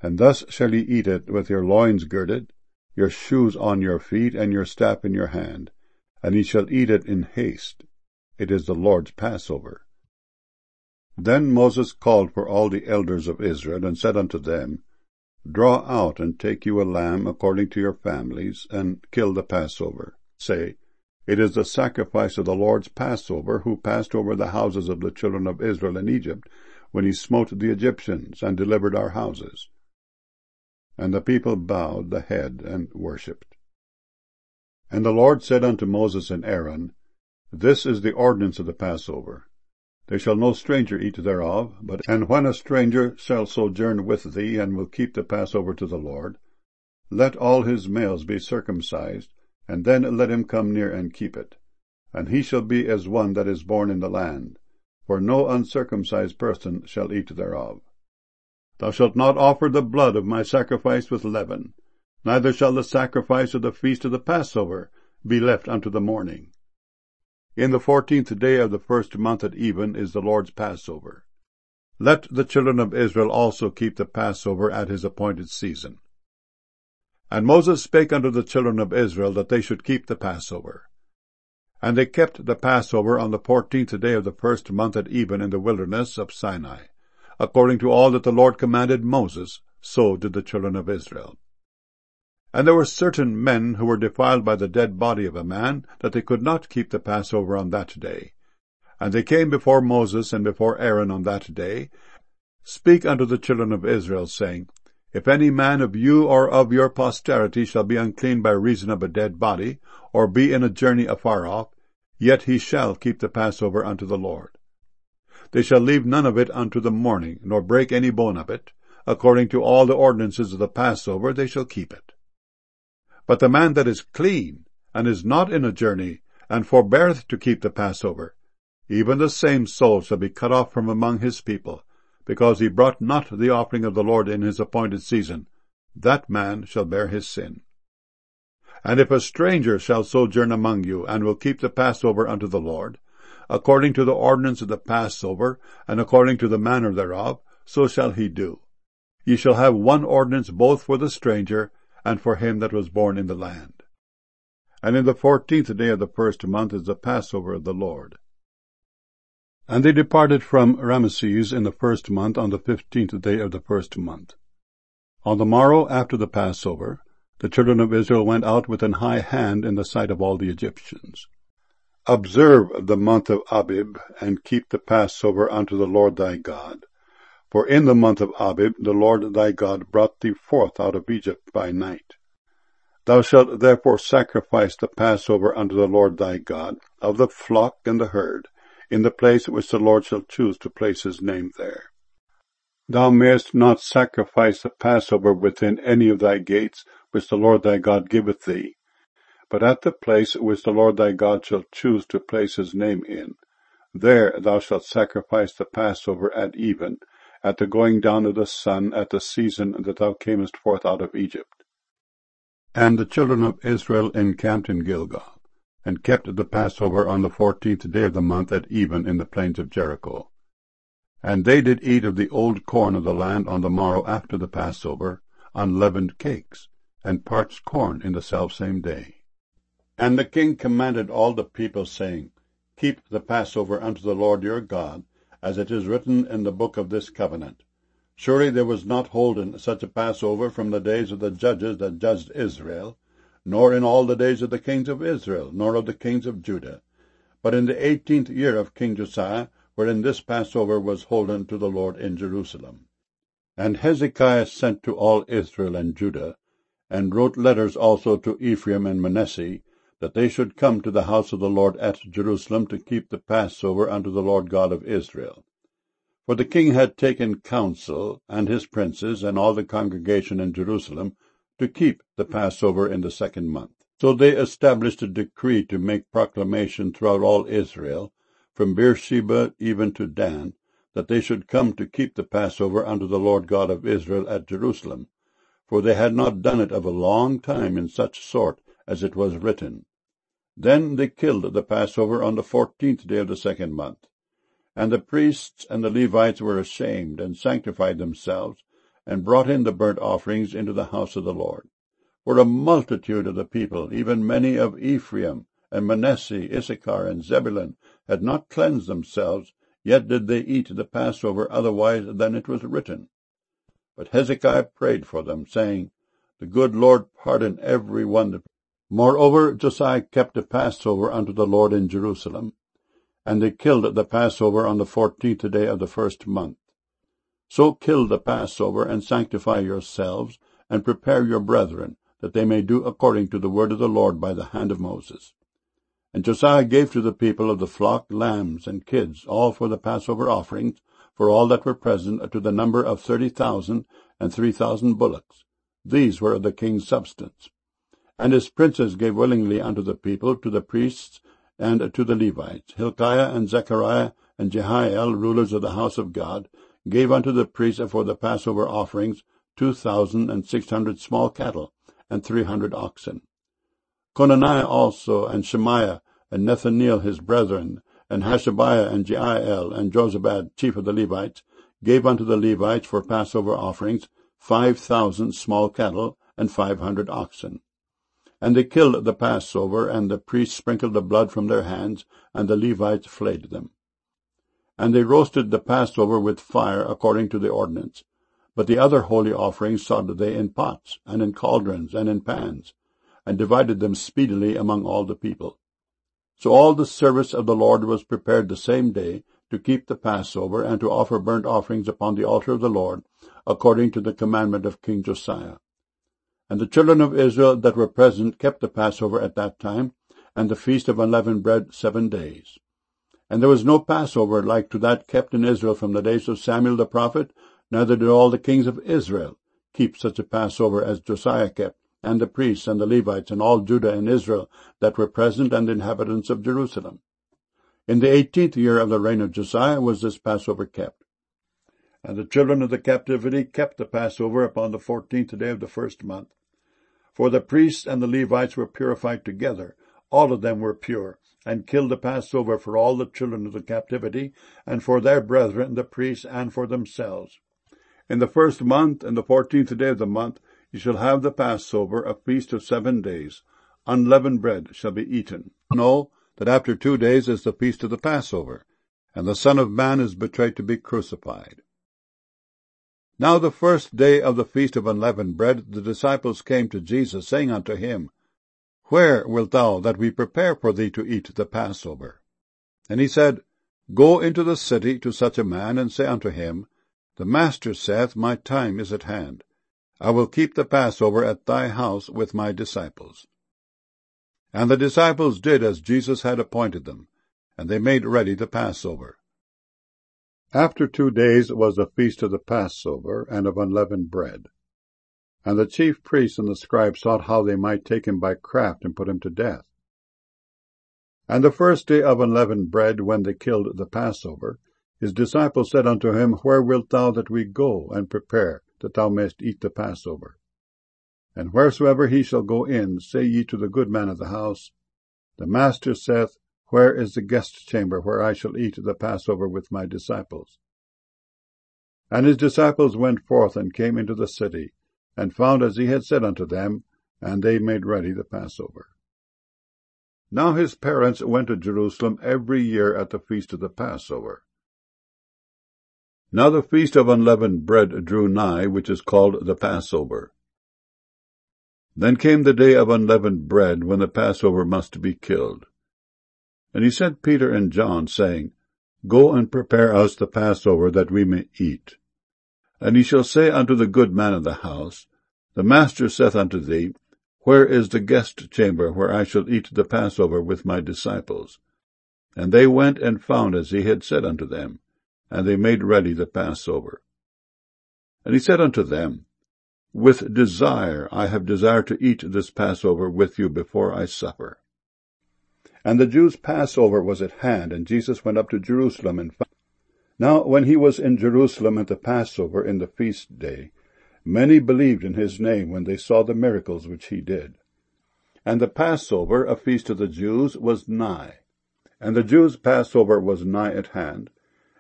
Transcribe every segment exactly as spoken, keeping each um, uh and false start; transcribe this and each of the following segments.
And thus shall ye eat it with your loins girded, your shoes on your feet, and your staff in your hand, and ye shall eat it in haste. It is the Lord's Passover. Then Moses called for all the elders of Israel, and said unto them, Draw out, and take you a lamb according to your families, and kill the Passover. Say, It is the sacrifice of the Lord's Passover, who passed over the houses of the children of Israel in Egypt, when he smote the Egyptians, and delivered our houses. And the people bowed the head and worshipped. And the Lord said unto Moses and Aaron, This is the ordinance of the Passover. There shall no stranger eat thereof, but and when a stranger shall sojourn with thee, and will keep the Passover to the Lord, let all his males be circumcised, and then let him come near and keep it. And he shall be as one that is born in the land, for no uncircumcised person shall eat thereof. Thou shalt not offer the blood of my sacrifice with leaven, neither shall the sacrifice of the feast of the Passover be left unto the morning. In the fourteenth day of the first month at even is the Lord's Passover. Let the children of Israel also keep the Passover at his appointed season. And Moses spake unto the children of Israel that they should keep the Passover. And they kept the Passover on the fourteenth day of the first month at even in the wilderness of Sinai. According to all that the Lord commanded Moses, so did the children of Israel. And there were certain men who were defiled by the dead body of a man, that they could not keep the Passover on that day. And they came before Moses and before Aaron on that day, Speak unto the children of Israel, saying, If any man of you or of your posterity shall be unclean by reason of a dead body, or be in a journey afar off, yet he shall keep the Passover unto the Lord. They shall leave none of it unto the morning, nor break any bone of it. According to all the ordinances of the Passover they shall keep it. But the man that is clean, and is not in a journey, and forbeareth to keep the Passover, even the same soul shall be cut off from among his people, because he brought not the offering of the Lord in his appointed season. That man shall bear his sin. And if a stranger shall sojourn among you, and will keep the Passover unto the Lord, according to the ordinance of the Passover, and according to the manner thereof, so shall he do. Ye shall have one ordinance both for the stranger, and for him that was born in the land. And in the fourteenth day of the first month is the Passover of the Lord. And they departed from Ramesses in the first month on the fifteenth day of the first month. On the morrow after the Passover, the children of Israel went out with an high hand in the sight of all the Egyptians. Observe the month of Abib, and keep the Passover unto the Lord thy God. For in the month of Abib the Lord thy God brought thee forth out of Egypt by night. Thou shalt therefore sacrifice the Passover unto the Lord thy God, of the flock and the herd, in the place which the Lord shall choose to place his name there. Thou mayest not sacrifice the Passover within any of thy gates, which the Lord thy God giveth thee, but at the place which the Lord thy God shall choose to place his name in. There thou shalt sacrifice the Passover at even, at the going down of the sun, at the season that thou camest forth out of Egypt. And the children of Israel encamped in Gilgal, and kept the Passover on the fourteenth day of the month at even in the plains of Jericho. And they did eat of the old corn of the land on the morrow after the Passover, unleavened cakes, and parched corn in the selfsame day. And the king commanded all the people, saying, Keep the Passover unto the Lord your God, as it is written in the book of this covenant. Surely there was not holden such a Passover from the days of the judges that judged Israel, nor in all the days of the kings of Israel, nor of the kings of Judah, but in the eighteenth year of King Josiah, wherein this Passover was holden to the Lord in Jerusalem. And Hezekiah sent to all Israel and Judah, and wrote letters also to Ephraim and Manasseh, that they should come to the house of the Lord at Jerusalem to keep the Passover unto the Lord God of Israel. For the king had taken counsel, and his princes, and all the congregation in Jerusalem, to keep the Passover in the second month. So they established a decree to make proclamation throughout all Israel, from Beersheba even to Dan, that they should come to keep the Passover unto the Lord God of Israel at Jerusalem, for they had not done it of a long time in such sort as it was written. Then they killed the Passover on the fourteenth day of the second month. And the priests and the Levites were ashamed, and sanctified themselves, and brought in the burnt offerings into the house of the Lord. For a multitude of the people, even many of Ephraim, and Manasseh, Issachar, and Zebulun, had not cleansed themselves, yet did they eat the Passover otherwise than it was written. But Hezekiah prayed for them, saying, The good Lord pardon every one that... Moreover, Josiah kept the Passover unto the Lord in Jerusalem, and they killed the Passover on the fourteenth day of the first month. So kill the Passover, and sanctify yourselves, and prepare your brethren, that they may do according to the word of the Lord by the hand of Moses. And Josiah gave to the people of the flock lambs and kids, all for the Passover offerings, for all that were present, to the number of thirty thousand, and three thousand bullocks. These were of the king's substance. And his princes gave willingly unto the people, to the priests, and to the Levites. Hilkiah and Zechariah and Jehiel, rulers of the house of God, gave unto the priests for the Passover offerings two thousand and six hundred small cattle, and three hundred oxen. Conaniah also, and Shemaiah, and Nethaneel his brethren, and Hashabiah, and Jeiel, and Jozabad, chief of the Levites, gave unto the Levites for Passover offerings five thousand small cattle, and five hundred oxen. And they killed the Passover, and the priests sprinkled the blood from their hands, and the Levites flayed them. And they roasted the Passover with fire according to the ordinance. But the other holy offerings sought they in pots, and in cauldrons, and in pans, and divided them speedily among all the people. So all the service of the Lord was prepared the same day, to keep the Passover, and to offer burnt offerings upon the altar of the Lord, according to the commandment of King Josiah. And the children of Israel that were present kept the Passover at that time, and the feast of unleavened bread seven days. And there was no Passover like to that kept in Israel from the days of Samuel the prophet, neither did all the kings of Israel keep such a Passover as Josiah kept, and the priests and the Levites, and all Judah and Israel that were present, and the inhabitants of Jerusalem. In the eighteenth year of the reign of Josiah was this Passover kept. And the children of the captivity kept the Passover upon the fourteenth day of the first month. For the priests and the Levites were purified together, all of them were pure, and killed the Passover for all the children of the captivity, and for their brethren the priests, and for themselves. In the first month, and the fourteenth day of the month, you shall have the Passover, a feast of seven days. Unleavened bread shall be eaten. Know that after two days is the feast of the Passover, and the Son of Man is betrayed to be crucified. Now the first day of the feast of unleavened bread, the disciples came to Jesus, saying unto him, Where wilt thou that we prepare for thee to eat the Passover? And he said, Go into the city to such a man, and say unto him, The Master saith, My time is at hand. I will keep the Passover at thy house with my disciples. And the disciples did as Jesus had appointed them, and they made ready the Passover. After two days was the feast of the Passover, and of unleavened bread. And the chief priests and the scribes sought how they might take him by craft, and put him to death. And the first day of unleavened bread, when they killed the Passover, his disciples said unto him, Where wilt thou that we go, and prepare, that thou mayest eat the Passover? And wheresoever he shall go in, say ye to the good man of the house, The Master saith, Where is the guest chamber, where I shall eat the Passover with my disciples? And his disciples went forth, and came into the city, and found as he had said unto them, and they made ready the Passover. Now his parents went to Jerusalem every year at the feast of the Passover. Now the feast of unleavened bread drew nigh, which is called the Passover. Then came the day of unleavened bread, when the Passover must be killed. And he sent Peter and John, saying, Go and prepare us the Passover, that we may eat. And he shall say unto the good man of the house, The Master saith unto thee, Where is the guest chamber, where I shall eat the Passover with my disciples? And they went and found as he had said unto them, and they made ready the Passover. And he said unto them, With desire I have desired to eat this Passover with you before I suffer. And the Jews' Passover was at hand, and Jesus went up to Jerusalem. And found... Now when he was in Jerusalem at the Passover in the feast day, many believed in his name when they saw the miracles which he did. And the Passover, a feast of the Jews, was nigh. And the Jews' Passover was nigh at hand.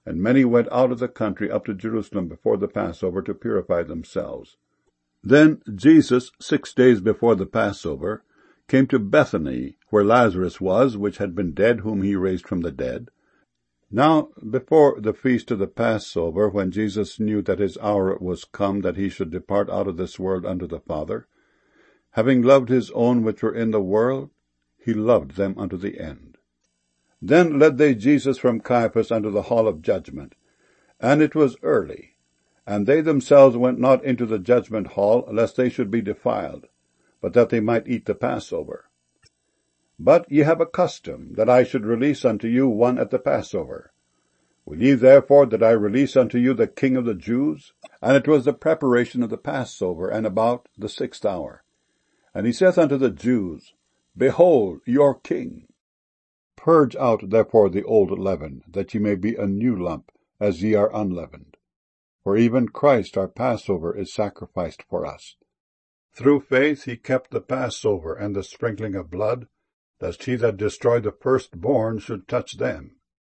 and many went out of the country up to Jerusalem before the Passover to purify themselves. Then Jesus, six days before the Passover, came to Bethany, where Lazarus was, which had been dead, whom he raised from the dead. Now before the feast of the Passover, when Jesus knew that his hour was come that he should depart out of this world unto the Father, having loved his own which were in the world, he loved them unto the end. Then led they Jesus from Caiaphas unto the hall of judgment, and it was early, and they themselves went not into the judgment hall, lest they should be defiled, but that they might eat the Passover. But ye have a custom that I should release unto you one at the Passover. Will ye therefore that I release unto you the King of the Jews? And it was the preparation of the Passover, and about the sixth hour. And he saith unto the Jews, Behold your King. Purge out therefore the old leaven, that ye may be a new lump, as ye are unleavened. For even Christ our Passover is sacrificed for us. Through faith he kept the Passover and the sprinkling of blood, lest he that destroyed the firstborn should touch them.